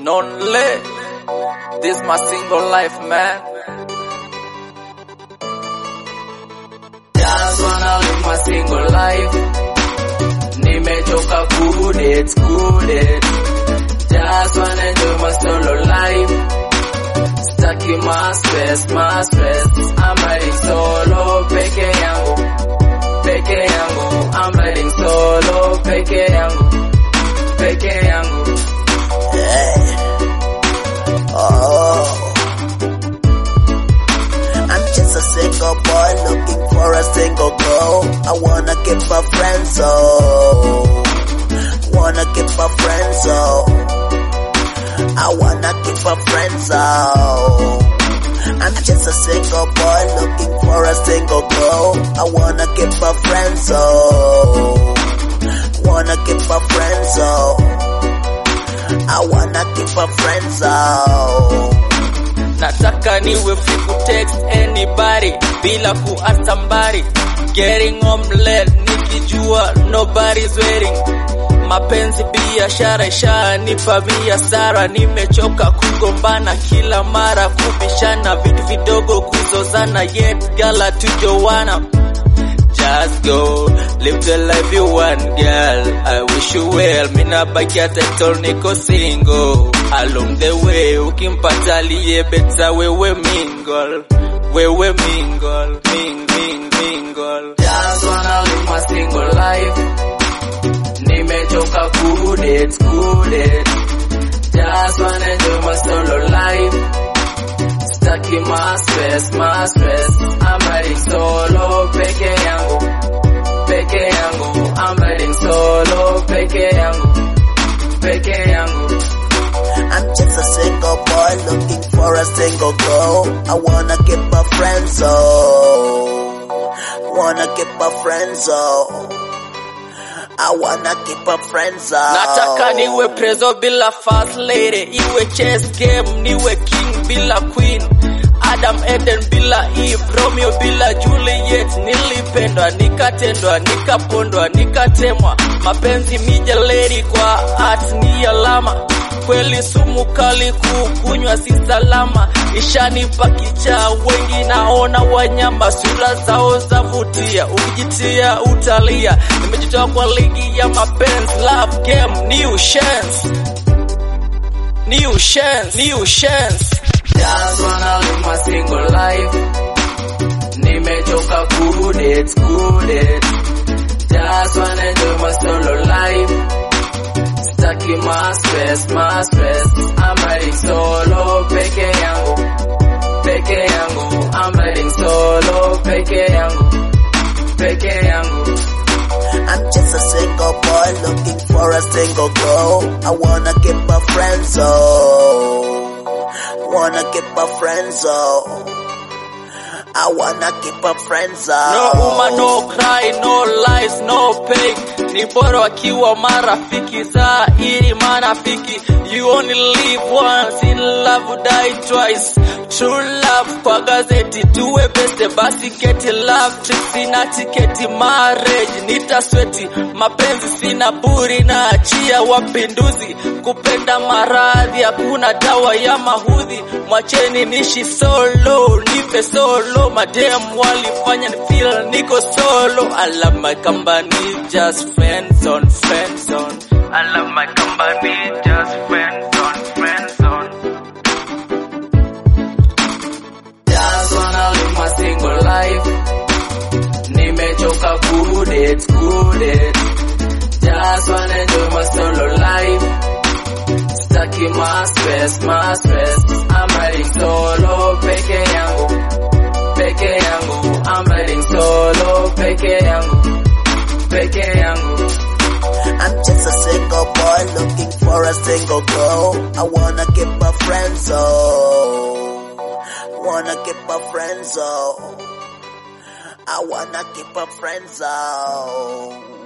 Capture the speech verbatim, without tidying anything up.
Lonely. This my single life, man. Just wanna live my single life. Nimechoka good it, good it. Just wanna enjoy my solo life. Stuck in my stress, my stress. I'm riding solo, peke yangu, peke yangu. I'm riding solo, peke yangu, peke yangu. Hey. Oh, I'm just a single boy looking for a single girl. I wanna keep my friends, so wanna keep my friends, so I wanna keep my friends, so I'm just a single boy looking for a single girl. I wanna keep my friends, so wanna keep my friends, so I wanna keep my friends out. Nataka niwe free to text anybody bila kuask somebody. Getting home late nikijua nobody's waiting. Mapenzi biashara ishanipa biashara. Nimechoka kugombana kila mara, kubishana vitu vidogo, kuzozana, yet gala tujowana. Just go, live the life you want, girl. I wish you well. Mina baki title niko single. Along the way, ukimpata aliye better, wewe mingle, wewe mingle, ming ming mingle. Just wanna live my single life. Nimechoka good it, good it. Just wanna enjoy my solo life. Stuck in my stress, my stress. I'm riding solo, peke yangu, peke yangu. I'm riding solo, peke yangu, peke yangu. I'm just a single boy looking for a single girl. I wanna keep my friends, so wanna keep my friends, so I wanna keep my friends out. Nataka niwe prezo bila first lady, iwe chess game niwe king bila queen. Adam Eden bila Eve, Romeo bila Juliet. Nilipendwa, nikatendwa, nikapondwa, nikatemwa. Mapenzi mijeledi kwa art ni alama. Kweli sumu kali kukunywa si salama. Ishanipa kicha, wengi naona wanyama. Sura zao zavutia, ukijitia utalia. Nimejitoa kwa ligi ya mapenzi, love game, new chance, new chance, new chance. Just wanna live my single life. Nimechoka good it, good it. Just wanna enjoy my solo life. Stuck in my stress, my stress. I'm riding solo, peke yangu, peke yangu. I'm riding solo, peke yangu, peke yangu. I'm just a single boy looking for a single girl. I wanna keep my friends, so wanna keep my friends, so I wanna keep my friends out. No woman, no cry, no lies, no pain. Ni bora wakiwa marafiki zaidi manafiki. You only live once, in love die twice. True love kwa gazeti, tuwe beste basi keti. Love tricks ina tiketi, marriage nita sweti. Mapenzi sina buri na achia wapinduzi. Kupenda maradhi, hakuna dawa ya mahudhi. Mwacheni nishi solo, nipe solo. Madem walifanya ni feel niko solo. I love my company, just friends on, friends on. I love my company, just friends on, friends on. Just wanna live my single life. Nimechoka good it, good it. Just wanna enjoy my solo life. Stuck in my stress, my stress. I'm riding solo, peke yangu, peke yangu. I'm riding solo, peke yangu, peke yangu. I'm just a single boy looking for a single girl. I wanna keep my friends, so wanna keep my friends, so I wanna keep my friends out.